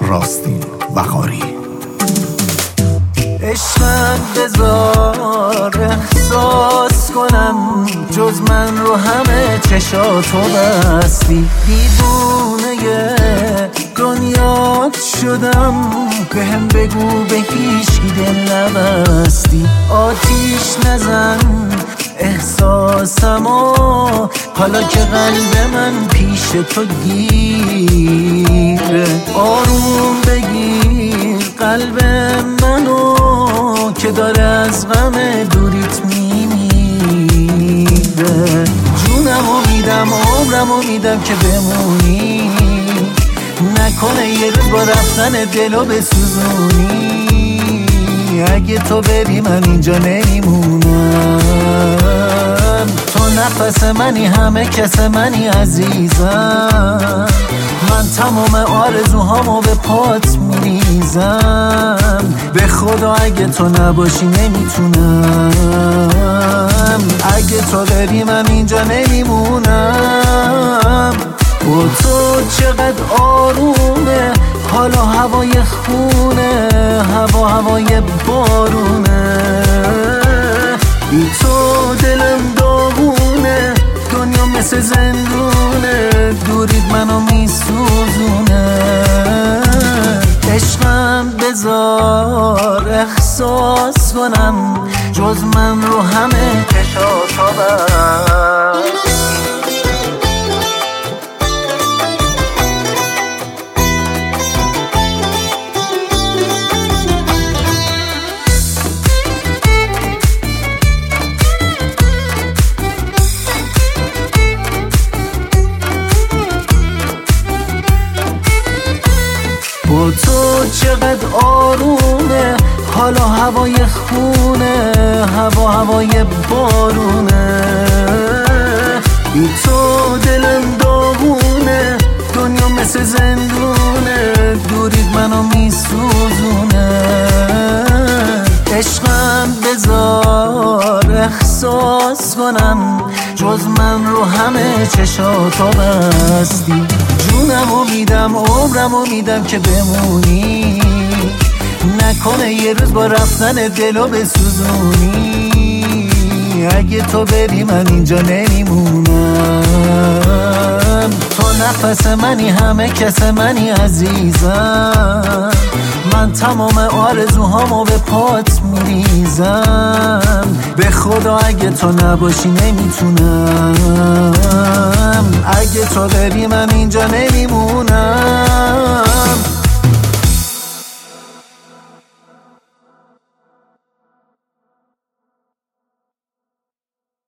راستین بهاری. عشقم بذار احساس کنم، جز من رو همه چشاتو بستی. دیوونه دنیات شدم، بهم بگو به هیچکی دل نبستی. آتیش نزن احساسمو، حالا که قلب من پیش تو گیره. آروم بگیر قلب منو که داره از غم دوریت میمیره. جونمو میدم عمرمو میدم که بمونی، نکنه یه روز با رفتن دلو بسوزونی. اگه تو بری من اینجا نمیمونم، تو نفس منی همه کس منی عزیزم. من تمام آرزوهامو به پات میریزم، به خدا اگه تو نباشی نمیتونم. اگه تو بری من اینجا نمیمونم. با تو چقدر آرومه، حالا هوای خونه، هوای بارونه. بی تو دلم داغونه، دنیا مثل زندونه، دورید منو میسوزونه. عشقم بذار احساس کنم، جز من رو همه چشاتو بستی. با تو چقدر آرومه، حالا هوای خونه، هوای بارونه. بی تو دلم داغونه، دنیا مثل زندونه، دورید منو میسوزونه. عشقم بذار احساس کنم، جز من رو همه چشاتو بستی. جونمو میدم عمرمو میدم که بمونی، نکنه یه روز با رفتن دلو بسوزونی. اگه تو بری من اینجا نمیمونم، تو نفس منی همه کس منی عزیزم. من تمام آرزوهامو به پات میریزم، به خدا اگه تو نباشی نمیتونم. اگه تو بری من اینجا نمیمونم.